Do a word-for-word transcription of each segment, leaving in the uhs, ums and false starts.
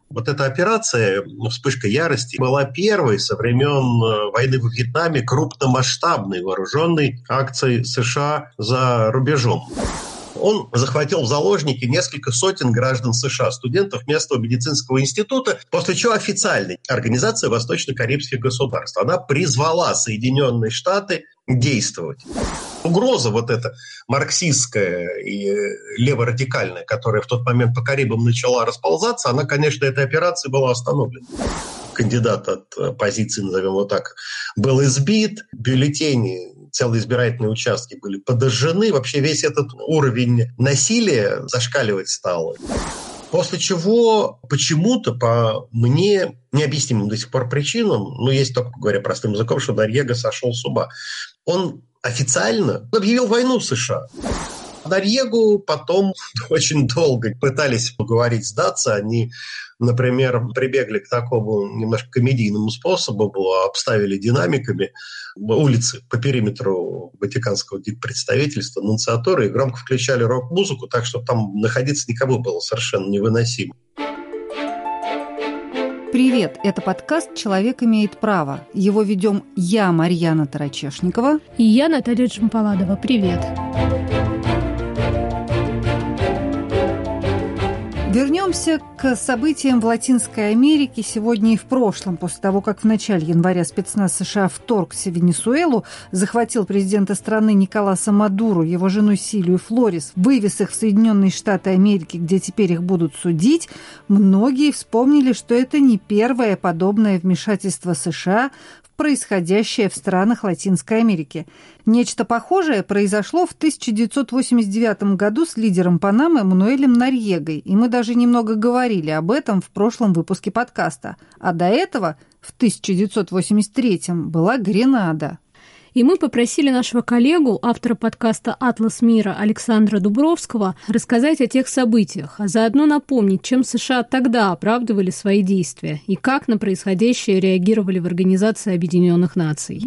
Вот эта операция «Вспышка ярости» была первой со времен войны во Вьетнаме крупномасштабной вооруженной акцией США за рубежом. Он захватил в заложники несколько сотен граждан США, студентов местного медицинского института, после чего официальная организация Восточно-Карибских государств, она призвала Соединенные Штаты действовать. Угроза вот эта марксистская и леворадикальная, которая в тот момент по Карибам начала расползаться, она, конечно, этой операцией была остановлена. Кандидат от позиции, назовем его так, был избит, бюллетени, целые избирательные участки были подожжены. Вообще весь этот уровень насилия зашкаливать стал. После чего почему-то, по мне необъяснимым до сих пор причинам, ну, есть только, говоря простым языком, что Норьего сошел с ума. Он официально объявил войну США. Норьегу потом очень долго пытались уговорить сдаться. Они, например, прибегли к такому немножко комедийному способу, обставили динамиками улицы по периметру Ватиканского диппредставительства, нунциатуры, и громко включали рок-музыку, так что там находиться никому было совершенно невыносимо. Привет, это подкаст «Человек имеет право». Его ведем я, Марьяна Тарачешникова. И я, Наталья Джампаладова. Привет. Вернемся к событиям в Латинской Америке сегодня и в прошлом. После того, как в начале января спецназ США вторгся в Венесуэлу, захватил президента страны Николаса Мадуро, его жену Силию Флорес, вывез их в Соединенные Штаты Америки, где теперь их будут судить, многие вспомнили, что это не первое подобное вмешательство США в происходящее в странах Латинской Америки. Нечто похожее произошло в тысяча девятьсот восемьдесят девятом году с лидером Панамы Мануэлем Норьегой, и мы даже немного говорили об этом в прошлом выпуске подкаста. А до этого, в тысяча девятьсот восемьдесят третьем, была Гренада. И мы попросили нашего коллегу, автора подкаста «Атлас мира» Александра Дубровского, рассказать о тех событиях, а заодно напомнить, чем США тогда оправдывали свои действия и как на происходящее реагировали в Организации Объединенных Наций.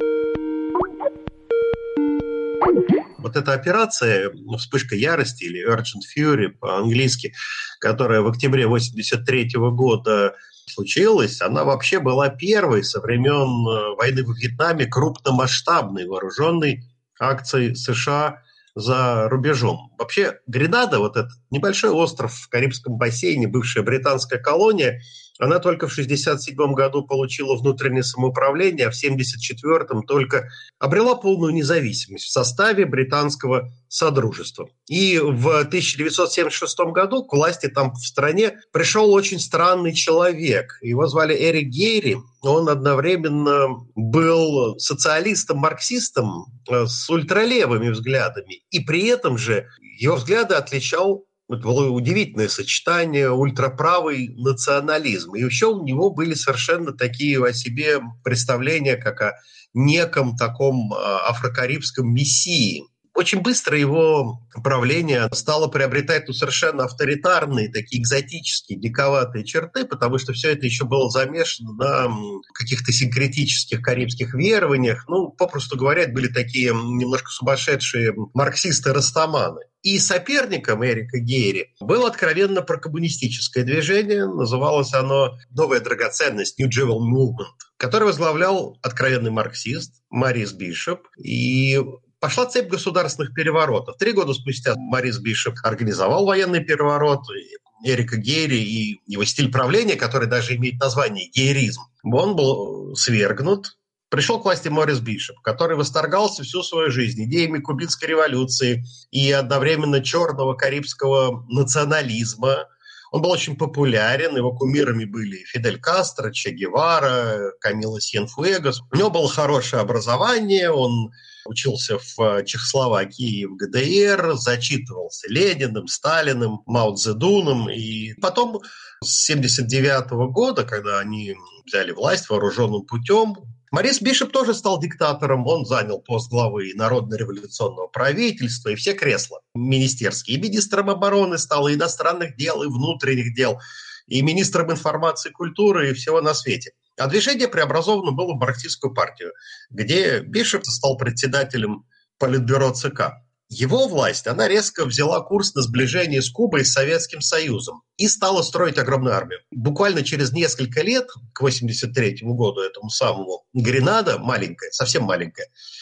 Вот эта операция «Вспышка ярости» или Urgent Fury по-английски, которая в октябре восемьдесят третьего года случилась, она вообще была первой со времен войны во Вьетнаме крупномасштабной вооруженной акцией США за рубежом. Вообще Гренада, вот этот небольшой остров в Карибском бассейне, бывшая британская колония, она только в шестьдесят седьмом году получила внутреннее самоуправление, а в семьдесят четвёртом только обрела полную независимость в составе британского содружества. И в тысяча девятьсот семьдесят шестом году к власти там в стране пришел очень странный человек. Его звали Эрик Гейри. Он одновременно был социалистом-марксистом с ультралевыми взглядами. И при этом же его взгляды отличал, это было удивительное сочетание, ультраправый национализм. И еще у него были совершенно такие о себе представления, как о неком таком афрокарибском мессии. Очень быстро его правление стало приобретать ну, совершенно авторитарные, такие экзотические, диковатые черты, потому что все это еще было замешано на каких-то синкретических карибских верованиях. Ну, попросту говоря, это были такие немножко сумасшедшие марксисты-растаманы. И соперником Эрика Гейри было откровенно прокоммунистическое движение. Называлось оно «Новая драгоценность» New Jewel Movement, которое возглавлял откровенный марксист Морис Бишоп. И пошла цепь государственных переворотов. Три года спустя Морис Бишоп организовал военный переворот. Эрика Гейри и его стиль правления, который даже имеет название гейризм, он был свергнут. Пришел к власти Морис Бишоп, который восторгался всю свою жизнь идеями кубинской революции и одновременно черного карибского национализма. Он был очень популярен, его кумирами были Фидель Кастро, Че Гевара, Камило Сьенфуэгос. У него было хорошее образование, он учился в Чехословакии и в ГДР, зачитывался Лениным, Сталиным, Мао Цзэдуном. И потом с семьдесят девятого года, когда они взяли власть вооруженным путем, Морис Бишоп тоже стал диктатором. Он занял пост главы Народно-революционного правительства и все кресла министерские. И министром обороны стал, и иностранных дел, и внутренних дел, и министром информации и культуры, и всего на свете. А движение преобразовано было в марксистскую партию, где Бишоп стал председателем политбюро ЦК. его власть, она резко взяла курс на сближение с Кубой и с Советским Союзом и стала строить огромную армию. Буквально через несколько лет, к восемьдесят третьему году, этому самому, Гренада, маленькая, совсем маленькая,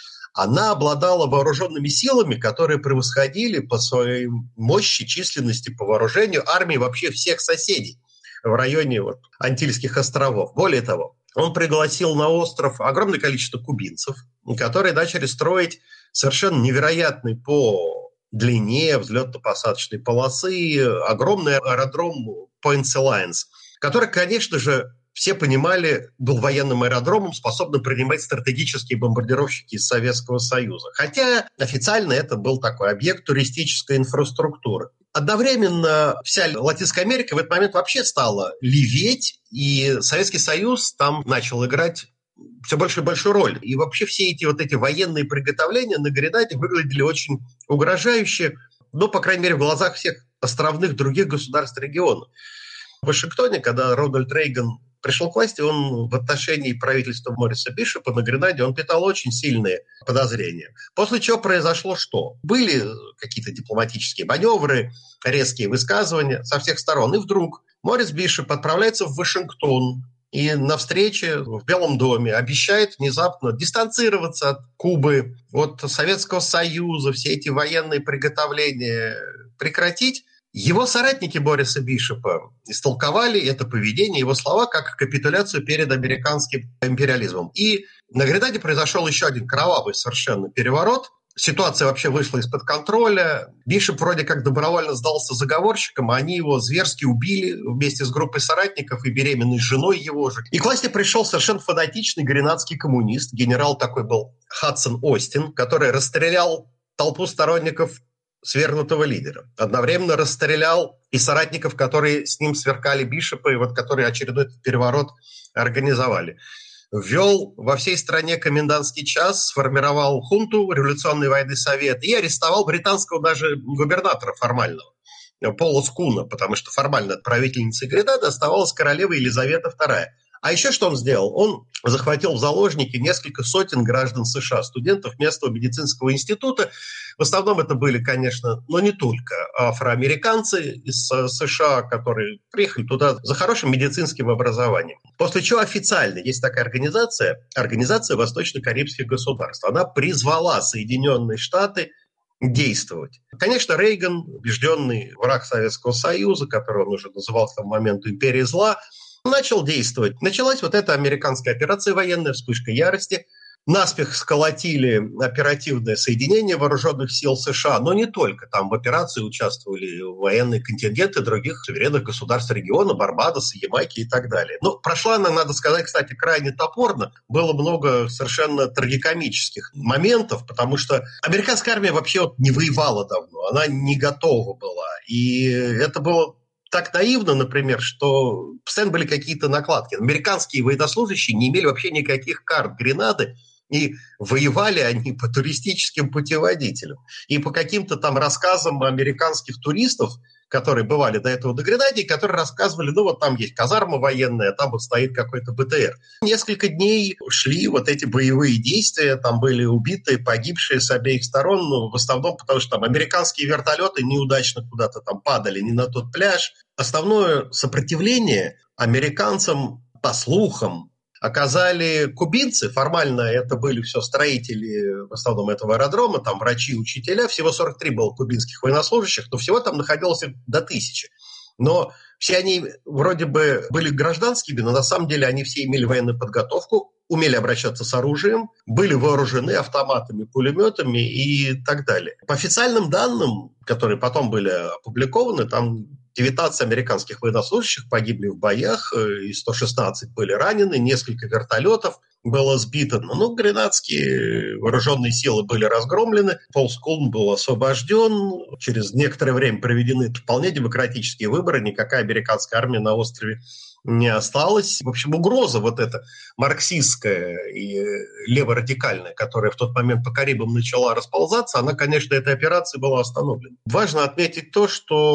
она обладала вооруженными силами, которые превосходили по своей мощи, численности, по вооружению армии вообще всех соседей в районе вот, Антильских островов. Более того, он пригласил на остров огромное количество кубинцев, которые начали строить совершенно невероятный по длине взлетно-посадочной полосы огромный аэродром Points Alliance, который, конечно же, все понимали, был военным аэродромом, способным принимать стратегические бомбардировщики из Советского Союза. Хотя официально это был такой объект туристической инфраструктуры. Одновременно вся Латинская Америка в этот момент вообще стала леветь, и Советский Союз там начал играть все большую и большую роль. И вообще все эти вот эти военные приготовления на Гренаде выглядели очень угрожающе, ну, по крайней мере, в глазах всех островных других государств региона. В Вашингтоне, когда Рональд Рейган пришел к власти, он в отношении правительства Мориса Бишопа на Гренаде он питал очень сильные подозрения. После чего произошло что? Были какие-то дипломатические маневры, резкие высказывания со всех сторон. И вдруг Морис Бишоп отправляется в Вашингтон и на встрече в Белом доме обещает внезапно дистанцироваться от Кубы, от Советского Союза, все эти военные приготовления прекратить. Его соратники Бориса Бишопа истолковали это поведение, его слова, как капитуляцию перед американским империализмом. И на Гренаде произошел еще один кровавый совершенно переворот. Ситуация вообще вышла из-под контроля. Бишоп вроде как добровольно сдался заговорщикам, а они его зверски убили вместе с группой соратников и беременной женой его же. И к власти пришел совершенно фанатичный гренадский коммунист. Генерал такой был Хадсон Остин, который расстрелял толпу сторонников свергнутого лидера. Одновременно расстрелял и соратников, которые с ним сверкали Бишопа, и вот которые очередной переворот организовали. Ввел во всей стране комендантский час, сформировал хунту, революционный военный совет, и арестовал британского даже губернатора формального, Пола Скуна, потому что формально правительницей Гренады оставалась королева Елизавета вторая. А еще что он сделал? Он захватил в заложники несколько сотен граждан США, студентов местного медицинского института. В основном это были, конечно, но не только афроамериканцы из США, которые приехали туда за хорошим медицинским образованием. После чего официально есть такая организация, Организация Восточно-Карибских государств. Она призвала Соединенные Штаты действовать. Конечно, Рейган, убежденный враг Советского Союза, который он уже называл к тому моменту империей зла, начал действовать. Началась вот эта американская операция военная, вспышка ярости. Наспех сколотили оперативное соединение вооруженных сил США, но не только. Там в операции участвовали военные контингенты других суверенных государств региона, Барбадоса, Ямайки и так далее. Но прошла она, надо сказать, кстати, крайне топорно. Было много совершенно трагикомических моментов, потому что американская армия вообще вот не воевала давно, она не готова была. И это было так наивно, например, что постоянно были какие-то накладки. Американские военнослужащие не имели вообще никаких карт Гренады, и воевали они по туристическим путеводителям. И по каким-то там рассказам американских туристов, которые бывали до этого на Гренаде, которые рассказывали, ну вот там есть казарма военная, там вот стоит какой-то БТР. Несколько дней шли вот эти боевые действия, там были убитые, погибшие с обеих сторон, ну, в основном потому, что там американские вертолеты неудачно куда-то там падали, не на тот пляж. Основное сопротивление американцам, по слухам, оказали кубинцы. Формально это были все строители в основном этого аэродрома, там врачи, учителя. Всего сорок три было кубинских военнослужащих, но всего там находилось до тысячи. Но все они вроде бы были гражданскими, но на самом деле они все имели военную подготовку, умели обращаться с оружием, были вооружены автоматами, пулеметами и так далее. По официальным данным, которые потом были опубликованы, там девятнадцать американских военнослужащих погибли в боях, и сто шестнадцать были ранены, несколько вертолетов было сбито. Но гренадские вооруженные силы были разгромлены, Пол Скун был освобожден, через некоторое время проведены вполне демократические выборы, никакая американская армия на острове не осталось. В общем, угроза вот эта марксистская и леворадикальная, которая в тот момент по Карибам начала расползаться, она, конечно, этой операцией была остановлена. Важно отметить то,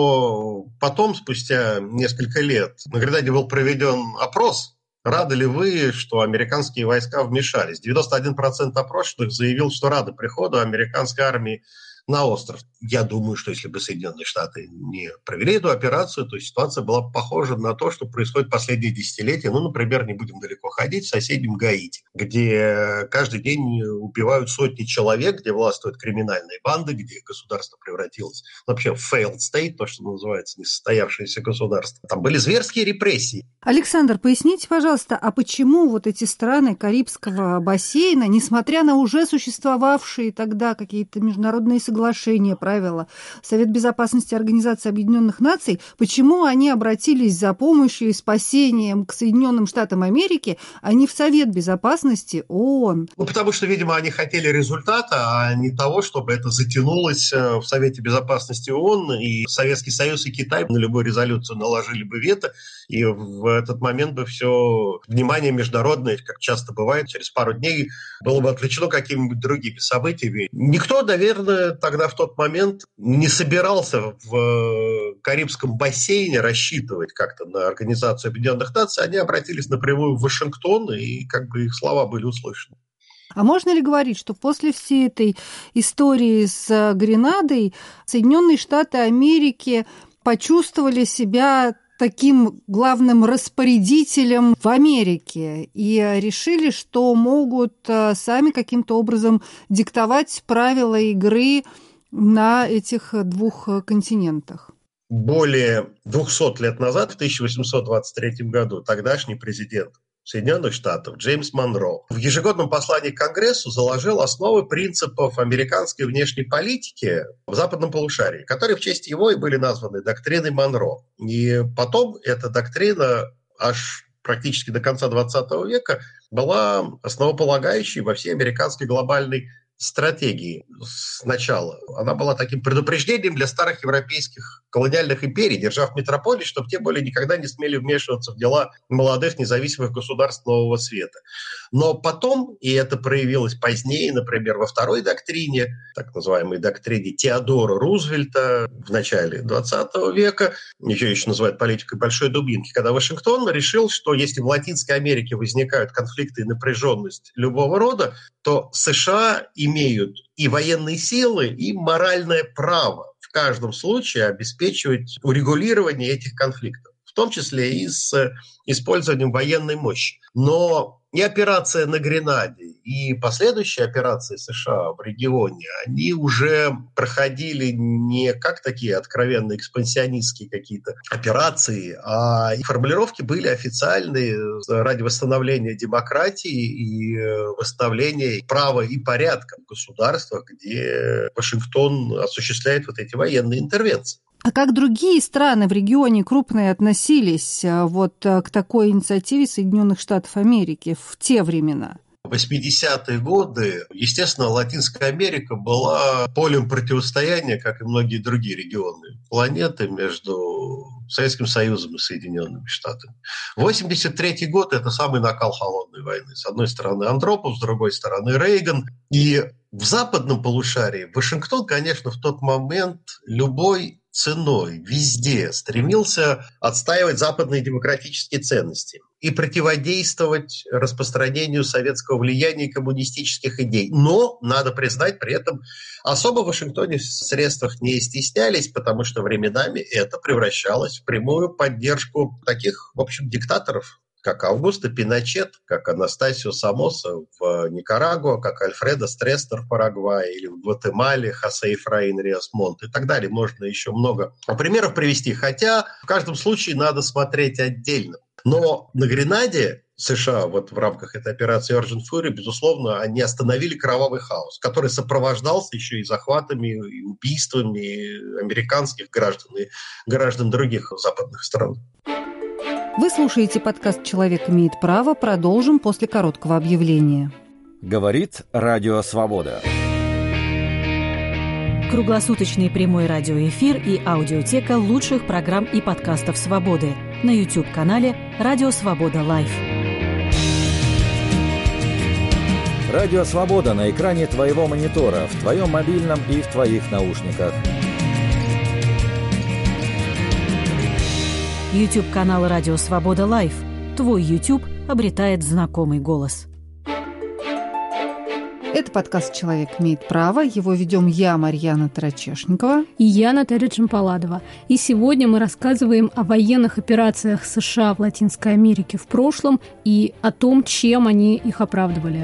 что потом, спустя несколько лет, на Гренаде был проведен опрос. Рады ли вы, что американские войска вмешались? девяносто один процент опрошенных заявил, что рады приходу американской армии на остров. Я думаю, что если бы Соединенные Штаты не провели эту операцию, то ситуация была бы похожа на то, что происходит последние десятилетия. Ну, например, не будем далеко ходить, в соседнем Гаити, где каждый день убивают сотни человек, где властвуют криминальные банды, где государство превратилось вообще в failed state, то, что называется несостоявшееся государство. Там были зверские репрессии. Александр, поясните, пожалуйста, а почему вот эти страны Карибского бассейна, несмотря на уже существовавшие тогда какие-то международные соглашения, правила, Совет Безопасности Организации Объединенных Наций, почему они обратились за помощью и спасением к Соединенным Штатам Америки, а не в Совет Безопасности ООН? Ну, потому что, видимо, они хотели результата, а не того, чтобы это затянулось в Совете Безопасности ООН, и Советский Союз и Китай на любую резолюцию наложили бы вето, и в этот момент бы все внимание международное, как часто бывает, через пару дней было бы отвлечено какими-нибудь другими событиями. Никто, наверное, тогда в тот момент не собирался в Карибском бассейне рассчитывать как-то на Организацию Объединенных Наций. Они обратились напрямую в Вашингтон, и как бы их слова были услышаны. А можно ли говорить, что после всей этой истории с Гренадой Соединенные Штаты Америки почувствовали себя таким главным распорядителем в Америке и решили, что могут сами каким-то образом диктовать правила игры на этих двух континентах? Более двухсот лет назад, в тысяча восемьсот двадцать третьем году, тогдашний президент Соединенных Штатов Джеймс Монро в ежегодном послании к Конгрессу заложил основы принципов американской внешней политики в западном полушарии, которые в честь его и были названы доктриной Монро. И потом эта доктрина аж практически до конца двадцатого века была основополагающей во всей американской глобальной стратегии сначала. Она была таким предупреждением для старых европейских колониальных империй, держав метрополии, чтобы те более никогда не смели вмешиваться в дела молодых независимых государств нового света. Но потом, и это проявилось позднее, например, во второй доктрине, так называемой доктрине Теодора Рузвельта в начале двадцатого века, ее еще называют политикой большой дубинки, когда Вашингтон решил, что если в Латинской Америке возникают конфликты и напряженность любого рода, то США имеют и военные силы, и моральное право в каждом случае обеспечивать урегулирование этих конфликтов, в том числе и с использованием военной мощи. Но и операция на Гренаде, и последующие операции США в регионе, они уже проходили не как такие откровенно экспансионистские какие-то операции, а формулировки были официальные ради восстановления демократии и восстановления права и порядка в государствах, где Вашингтон осуществляет вот эти военные интервенции. А как другие страны в регионе крупные относились вот к такой инициативе Соединенных Штатов Америки в те времена? В восьмидесятые годы, естественно, Латинская Америка была полем противостояния, как и многие другие регионы планеты, между Советским Союзом и Соединенными Штатами. восемьдесят третий год – это самый накал холодной войны. С одной стороны Андропов, с другой стороны Рейган. И в западном полушарии Вашингтон, конечно, в тот момент любой ценой везде стремился отстаивать западные демократические ценности и противодействовать распространению советского влияния и коммунистических идей. Но, надо признать, при этом особо в Вашингтоне в средствах не стеснялись, потому что временами это превращалось в прямую поддержку таких, в общем, диктаторов, как Аугусто Пиночет, как Анастасио Сомоса в Никарагуа, как Альфредо Стрестер в Парагвае или в Гватемале, Хосе Ефраин Риас Монт и так далее. Можно еще много примеров привести, хотя в каждом случае надо смотреть отдельно. Но на Гренаде США вот в рамках этой операции Urgent Fury, безусловно, они остановили кровавый хаос, который сопровождался еще и захватами, и убийствами американских граждан и граждан других западных стран. Вы слушаете подкаст «Человек имеет право». Продолжим после короткого объявления. Говорит Радио Свобода. Круглосуточный прямой радиоэфир и аудиотека лучших программ и подкастов «Свободы» на YouTube-канале «Радио Свобода Лайв». Радио Свобода на экране твоего монитора, в твоем мобильном и в твоих наушниках. YouTube-канал «Радио Свобода Лайв». Твой YouTube обретает знакомый голос. Это подкаст «Человек имеет право». Его ведем я, Марьяна Тарачешникова. И я, Наталья Джампаладова. И сегодня мы рассказываем о военных операциях США в Латинской Америке в прошлом и о том, чем они их оправдывали.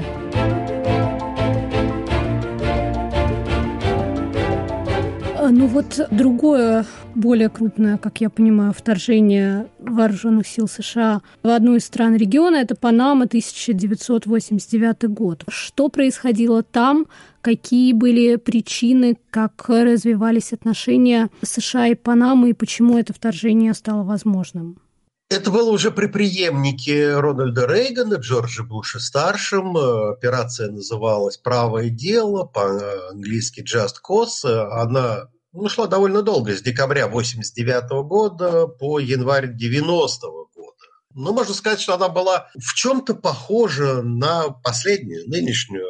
Ну вот другое, более крупное, как я понимаю, вторжение вооруженных сил США в одну из стран региона – это Панама, тысяча девятьсот восемьдесят девятый год. Что происходило там? Какие были причины? Как развивались отношения США и Панамы? И почему это вторжение стало возможным? Это было уже при преемнике Рональда Рейгана, Джорджа Буша-старшим. Операция называлась «Правое дело», по-английски «Just Cause». Она ну, шла довольно долго, с декабря восемьдесят девятого года по январь девяностого года. Но можно сказать, что она была в чем-то похожа на последнюю, нынешнюю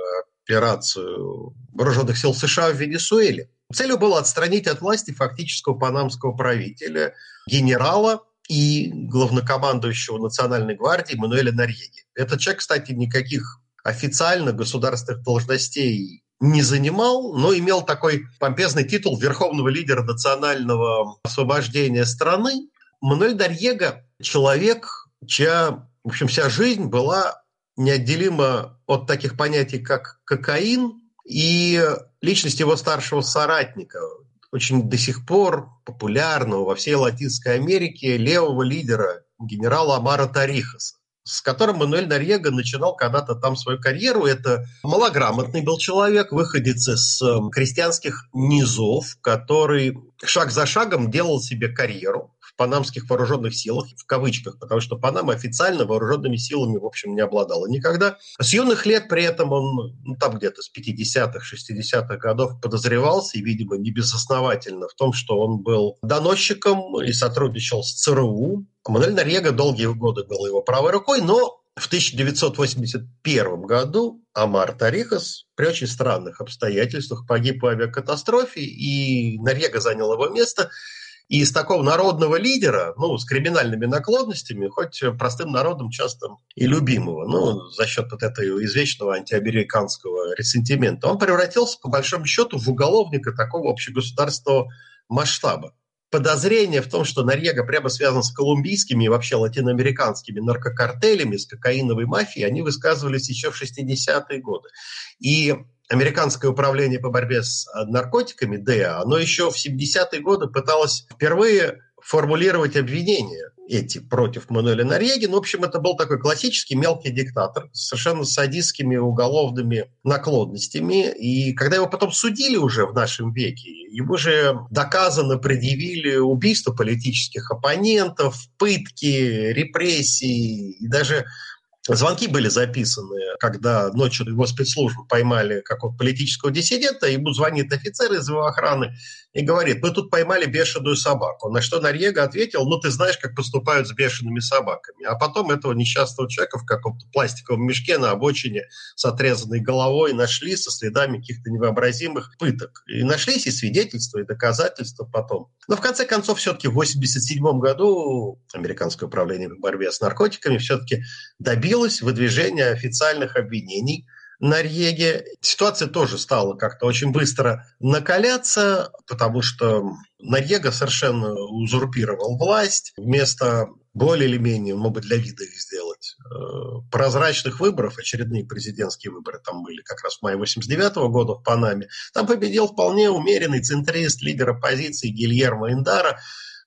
операцию вооруженных сил США в Венесуэле. Целью было отстранить от власти фактического панамского правителя, генерала и главнокомандующего Национальной гвардии Мануэля Норьеги. Этот человек, кстати, никаких официально государственных должностей не занимал, но имел такой помпезный титул верховного лидера национального освобождения страны. Мануэль Норьега – человек, чья, в общем, вся жизнь была неотделима от таких понятий, как кокаин, и личность его старшего соратника, очень до сих пор популярного во всей Латинской Америке левого лидера генерала Амара Торихоса, с которым Мануэль Норьега начинал когда-то там свою карьеру. Это малограмотный был человек, выходец из крестьянских низов, который шаг за шагом делал себе карьеру в панамских вооруженных силах, в кавычках, потому что Панама официально вооруженными силами, в общем, не обладала никогда. С юных лет при этом он, ну, там где-то с пятидесятых, шестидесятых годов подозревался, и, видимо, не безосновательно, в том, что он был доносчиком и сотрудничал с ЦРУ. Мануэль Норьега долгие годы был его правой рукой, но в тысяча девятьсот восемьдесят первом году Амар Торихос при очень странных обстоятельствах погиб в авиакатастрофе, и Норьега занял его место. И из такого народного лидера, ну, с криминальными наклонностями, хоть простым народом часто и любимого, ну, за счет вот этого извечного антиамериканского ресентимента, он превратился, по большому счету, в уголовника такого общегосударственного масштаба. Подозрение в том, что Норьега прямо связан с колумбийскими и вообще латиноамериканскими наркокартелями, с кокаиновой мафией, они высказывались еще в шестидесятые годы. И Американское управление по борьбе с наркотиками, ди и эй, оно еще в семидесятые годы пыталось впервые формулировать обвинения эти против Мануэля Норьеги. Ну, в общем, это был такой классический мелкий диктатор с совершенно садистскими уголовными наклонностями. И когда его потом судили уже в нашем веке, ему же доказано предъявили убийство политических оппонентов, пытки, репрессии и даже... Звонки были записаны, когда ночью его спецслужбы поймали какого-то политического диссидента, ему звонит офицер из его охраны и говорит: мы тут поймали бешеную собаку. На что Норьега ответил: ну ты знаешь, как поступают с бешеными собаками. А потом этого несчастного человека в каком-то пластиковом мешке на обочине с отрезанной головой нашли со следами каких-то невообразимых пыток. И нашлись и свидетельства, и доказательства потом. Но в конце концов все-таки в восемьдесят седьмом году Американское управление по борьбе с наркотиками все-таки добилось выдвижения официальных обвинений Норьеге. Ситуация тоже стала как-то очень быстро накаляться, потому что Норьега совершенно узурпировал власть. Вместо более или менее, может быть, для вида их сделать, прозрачных выборов, очередные президентские выборы там были как раз в мае восемьдесят девятого года в Панаме, там победил вполне умеренный центрист, лидер оппозиции Гильермо Эндара.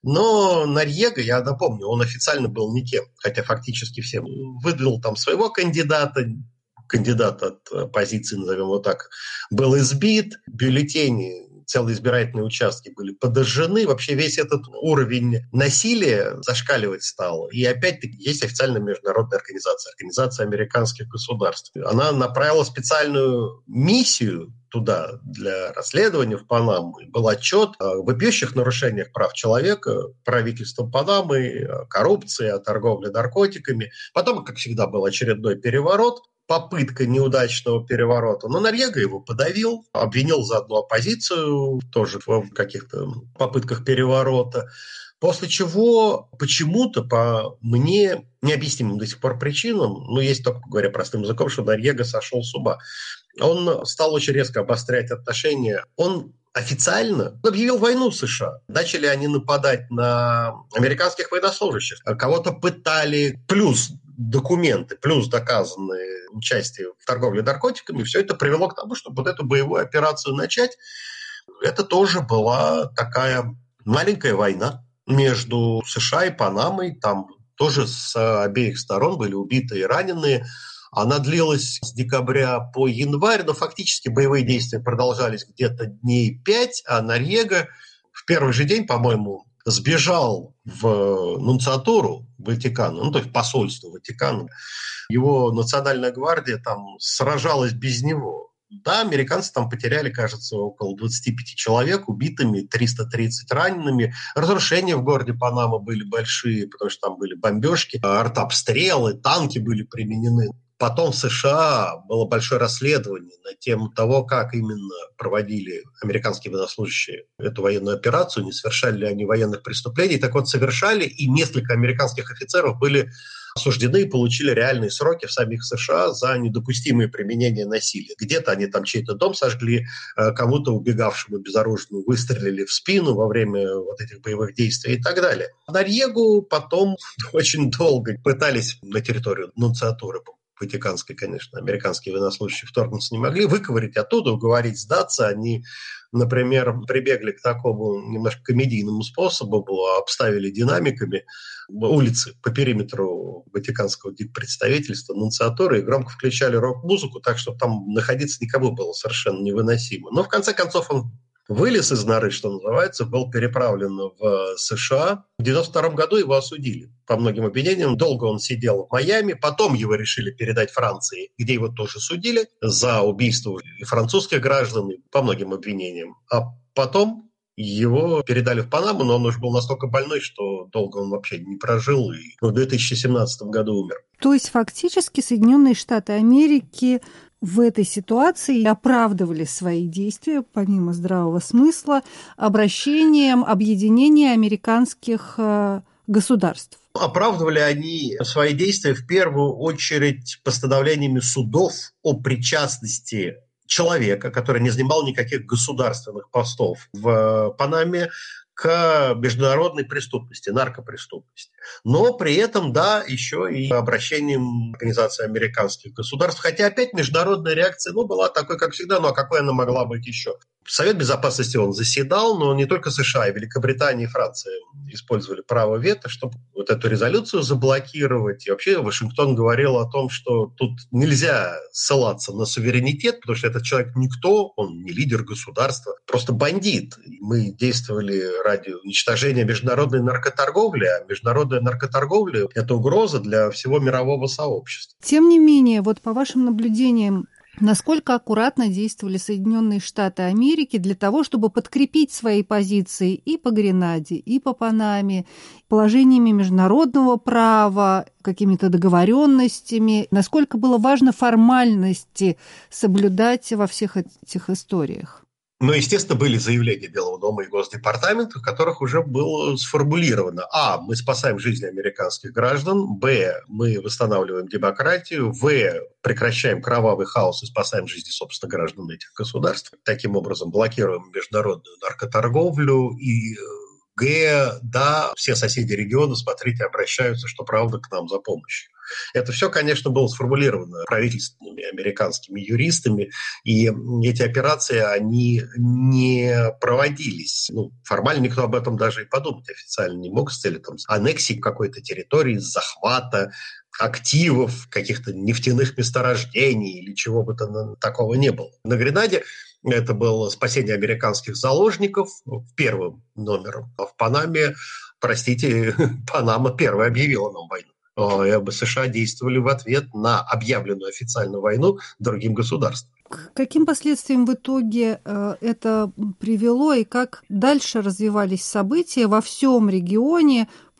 Но Норьега, я напомню, он официально был никем, хотя фактически всем выдвинул там своего кандидата, кандидат от позиции, назовем его так, был избит, бюллетени, целые избирательные участки были подожжены, вообще весь этот уровень насилия зашкаливать стал. И опять-таки есть официальная международная организация, Организация американских государств. Она направила специальную миссию туда для расследования в Панаму. Был отчет о вопиющих нарушениях прав человека правительством Панамы, о коррупции, о торговле наркотиками. Потом, как всегда, был очередной переворот. попытка неудачного переворота, но Норьего его подавил, обвинил заодно оппозицию тоже в каких-то попытках переворота. После чего почему-то, по мне необъяснимым до сих пор причинам, ну, есть только, говоря простым языком, что Норьего сошел с ума. Он стал очень резко обострять отношения. Он официально объявил войну США. Начали они нападать на американских военнослужащих. Кого-то пытали, плюс документы, плюс доказанное участие в торговле наркотиками. Все это привело к тому, чтобы вот эту боевую операцию начать. Это тоже была такая маленькая война между США и Панамой. Там тоже с обеих сторон были убиты и раненые. Она длилась с декабря по январь, но фактически боевые действия продолжались где-то дней пять, а Норьего в первый же день, по-моему, сбежал в нунциатуру Ватикана, ну, то есть в посольство Ватикана. Его национальная гвардия там сражалась без него. Да, американцы там потеряли, кажется, около двадцать пять человек убитыми, триста тридцать ранеными. Разрушения в городе Панама были большие, потому что там были бомбежки, артобстрелы, танки были применены. Потом в США было большое расследование на тему того, как именно проводили американские военнослужащие эту военную операцию, не совершали ли они военных преступлений. Так вот, совершали, и несколько американских офицеров были осуждены и получили реальные сроки в самих США за недопустимое применение насилия. Где-то они там чей-то дом сожгли, кому-то убегавшему безоружному выстрелили в спину во время вот этих боевых действий и так далее. Норьегу потом очень долго пытались на территорию нунциатуры ватиканской, конечно, американские военнослужащие вторгнуться не могли, выковырять оттуда, уговорить сдаться. Они, например, прибегли к такому немножко комедийному способу, обставили динамиками улицы по периметру ватиканского представительства, нунциатуры, и громко включали рок-музыку, так что там находиться никому было совершенно невыносимо. Но в конце концов он вылез из норы, что называется, был переправлен в США. В девяносто втором году его осудили по многим обвинениям. Долго он сидел в Майами, потом его решили передать Франции, где его тоже судили за убийство и французских граждан, по многим обвинениям. А потом его передали в Панаму, но он уже был настолько больной, что долго он вообще не прожил, и в две тысячи семнадцатом году умер. То есть фактически Соединенные Штаты Америки в этой ситуации оправдывали свои действия, помимо здравого смысла, обращением объединения американских государств. Оправдывали они свои действия в первую очередь постановлениями судов о причастности человека, который не занимал никаких государственных постов в Панаме, к международной преступности, наркопреступности. Но при этом, да, еще и обращением Организации американских государств. Хотя опять международная реакция, ну, была такой, как всегда, ну, а какой она могла быть еще? Совет Безопасности он заседал, но не только США, и Великобритания, и Франция использовали право вето, чтобы вот эту резолюцию заблокировать. И вообще Вашингтон говорил о том, что тут нельзя ссылаться на суверенитет, потому что этот человек никто, он не лидер государства, просто бандит. Мы действовали ради уничтожения международной наркоторговли, а международная наркоторговля – это угроза для всего мирового сообщества. Тем не менее, вот по вашим наблюдениям, насколько аккуратно действовали Соединенные Штаты Америки для того, чтобы подкрепить свои позиции и по Гренаде, и по Панаме, положениями международного права, какими-то договоренностями? Насколько было важно формальности соблюдать во всех этих историях? Ну, естественно, были заявления Белого дома и Госдепартамента, в которых уже было сформулировано: а, мы спасаем жизни американских граждан, б, мы восстанавливаем демократию, в, прекращаем кровавый хаос и спасаем жизни, собственно, граждан этих государств. Таким образом, блокируем международную наркоторговлю, и г, да, все соседи региона, смотрите, обращаются, что правда, к нам за помощью. Это все, конечно, было сформулировано правительственными американскими юристами, и эти операции, они не проводились. Ну, формально никто об этом даже и подумать официально не мог с целью там, аннексии какой-то территории, захвата активов, каких-то нефтяных месторождений или чего бы то такого не было. На Гренаде это было спасение американских заложников первым номером. А в Панаме, простите, Панама первая объявила нам войну. И США действовали в ответ на объявленную официальную войну другим государствам. К каким последствиям в итоге это привело и как дальше развивались события во всем регионе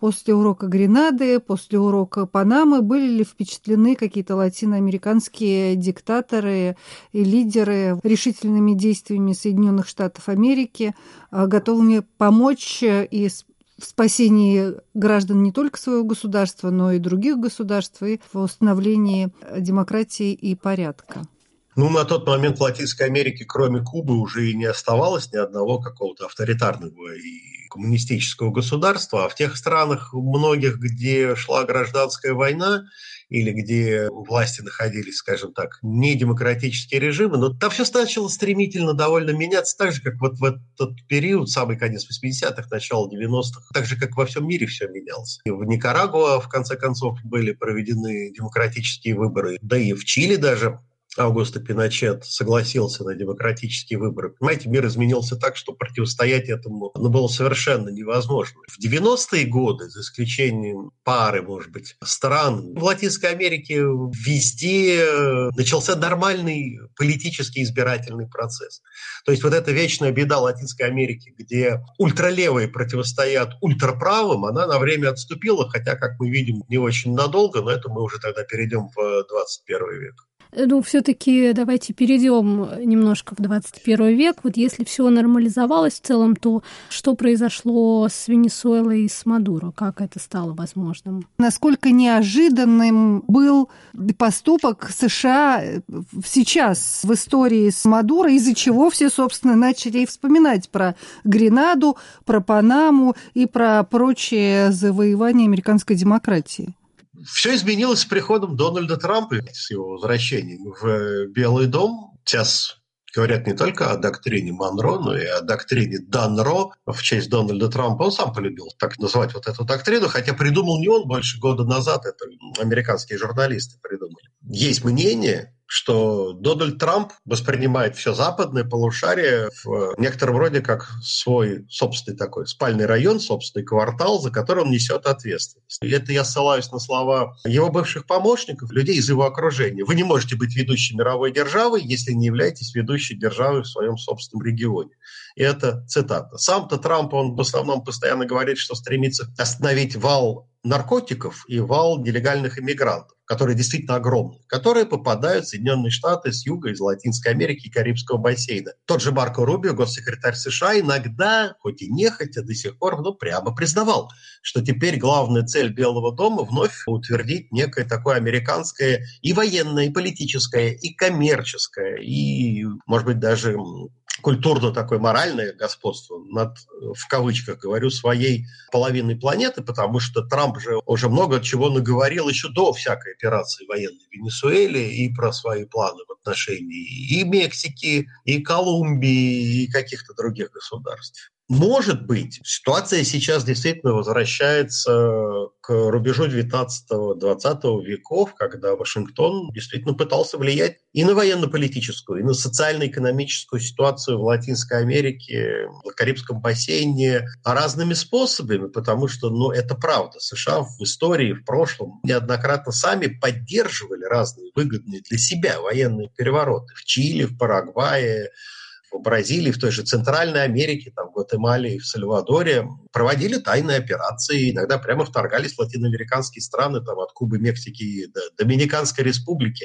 после урока Гренады, после урока Панамы были ли впечатлены какие-то латиноамериканские диктаторы и лидеры решительными действиями Соединенных Штатов Америки, готовыми помочь и в спасении граждан не только своего государства, но и других государств, и в установлении демократии и порядка? Ну, на тот момент в Латинской Америке, кроме Кубы, уже и не оставалось ни одного какого-то авторитарного и коммунистического государства, а в тех странах многих, где шла гражданская война, или где у власти находились, скажем так, недемократические режимы, но там все начало стремительно довольно меняться, так же, как вот в этот период, самый конец восьмидесятых, начало девяностых, так же, как во всем мире все менялось. И в Никарагуа, в конце концов, были проведены демократические выборы, да и в Чили даже Аугусто Пиночет согласился на демократические выборы. Понимаете, мир изменился так, что противостоять этому ну, было совершенно невозможно. В девяностые годы, за исключением пары, может быть, стран, в Латинской Америке везде начался нормальный политический избирательный процесс. То есть вот эта вечная беда Латинской Америки, где ультралевые противостоят ультраправым, она на время отступила, хотя, как мы видим, не очень надолго, но это мы уже тогда перейдем в двадцать первый век. Ну, все-таки давайте перейдем немножко в двадцать первый век. Вот если все нормализовалось в целом, то что произошло с Венесуэлой и с Мадуро? Как это стало возможным? Насколько неожиданным был поступок США сейчас в истории с Мадуро, из-за чего все, собственно, начали и вспоминать про Гренаду, про Панаму и про прочие завоевания американской демократии? Все изменилось с приходом Дональда Трампа, с его возвращением в Белый дом. Сейчас говорят не только о доктрине Монро, но и о доктрине Данро в честь Дональда Трампа. Он сам полюбил так называть вот эту доктрину, хотя придумал не он, больше года назад это американские журналисты придумали. Есть мнение, что Дональд Трамп воспринимает все западное полушарие в некотором роде как свой собственный такой спальный район, собственный квартал, за который он несет ответственность. И это я ссылаюсь на слова его бывших помощников, людей из его окружения. Вы не можете быть ведущей мировой державой, если не являетесь ведущей державой в своем собственном регионе. И это цитата. Сам-то Трамп, он в основном постоянно говорит, что стремится остановить вал наркотиков и вал нелегальных иммигрантов, которые действительно огромные, которые попадают в Соединенные Штаты с юга, из Латинской Америки и Карибского бассейна. Тот же Марко Рубио, госсекретарь США, иногда, хоть и нехотя, до сих пор, но прямо признавал, что теперь главная цель Белого дома вновь утвердить некое такое американское и военное, и политическое, и коммерческое, и, может быть, даже культурно такое моральное господство над, в кавычках говорю, своей половиной планеты, потому что Трамп же уже много чего наговорил еще до всякой операции военной в Венесуэле и про свои планы в отношении и Мексики, и Колумбии, и каких-то других государств. Может быть, ситуация сейчас действительно возвращается к рубежу девятнадцатого-двадцатого веков, когда Вашингтон действительно пытался влиять и на военно-политическую, и на социально-экономическую ситуацию в Латинской Америке, в Карибском бассейне разными способами, потому что, ну, это правда. США в истории, в прошлом неоднократно сами поддерживали разные выгодные для себя военные перевороты в Чили, в Парагвае, в Бразилии, в той же Центральной Америке, там, в Гватемале и в Сальвадоре проводили тайные операции, иногда прямо вторгались в латиноамериканские страны, там, от Кубы, Мексики до Доминиканской республики.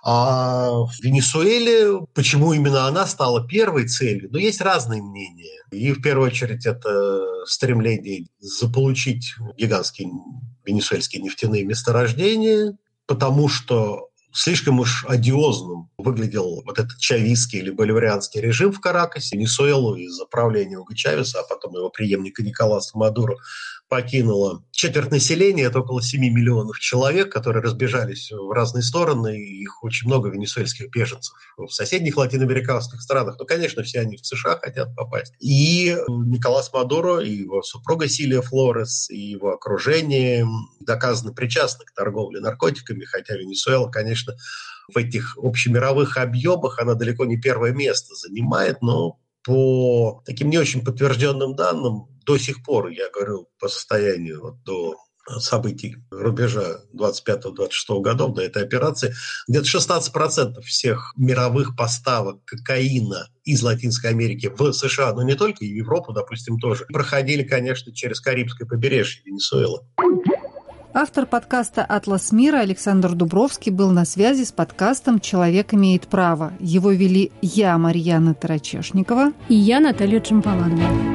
А в Венесуэле, почему именно она стала первой целью, ну, есть разные мнения. И в первую очередь это стремление заполучить гигантские венесуэльские нефтяные месторождения, потому что слишком уж одиозным выглядел вот этот чавистский или боливарианский режим в Каракасе. Венесуэлу из-за правления Уго Чавеса, а потом его преемника Николаса Мадуро покинуло четверть населения, это около семи миллионов человек, которые разбежались в разные стороны, и их очень много венесуэльских беженцев в соседних латиноамериканских странах. Ну, конечно, все они в США хотят попасть. И Николас Мадуро, и его супруга Силья Флорес, и его окружение доказано причастны к торговле наркотиками, хотя Венесуэла, конечно, в этих общемировых объемах она далеко не первое место занимает, но по таким не очень подтвержденным данным до сих пор, я говорю, по состоянию вот, до событий рубежа двадцать пятого - двадцать шестого годов до этой операции, где-то шестнадцать процентов всех мировых поставок кокаина из Латинской Америки в США, но не только, и в Европу, допустим, тоже, проходили, конечно, через Карибское побережье Венесуэлы. Автор подкаста «Атлас мира» Александр Дубровский был на связи с подкастом «Человек имеет право». Его вели я, Марьяна Тарачешникова, и я, Наталья Джампаланова.